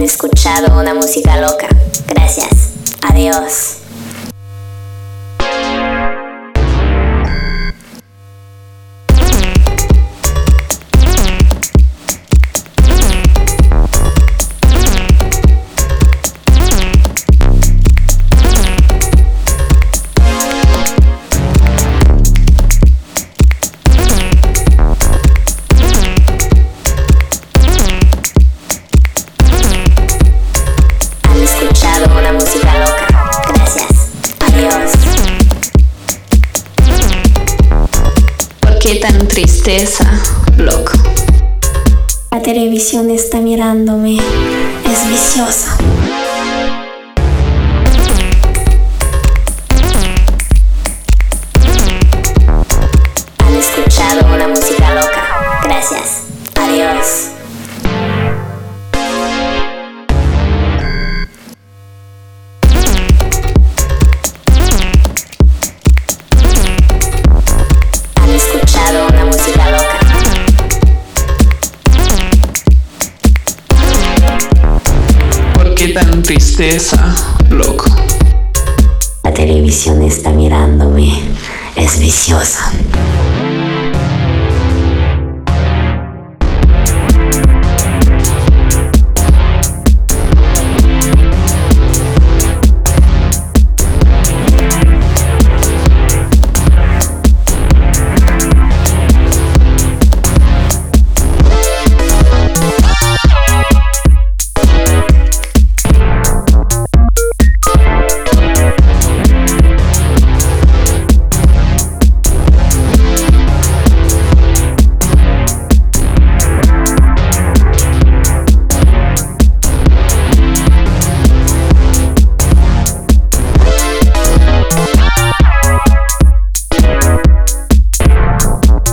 escuchado una música loca. Gracias. Adiós. Una música loca. Gracias. Adiós. ¿Por qué tan tristeza, loco? La televisión está mirándome. Es viciosa. Han escuchado una música loca. Gracias. Adiós. Una música loca. ¿Por qué tan tristeza, loco? La televisión está mirándome. Es viciosa.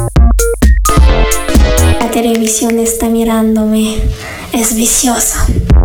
La televisión está mirándome. Es viciosa.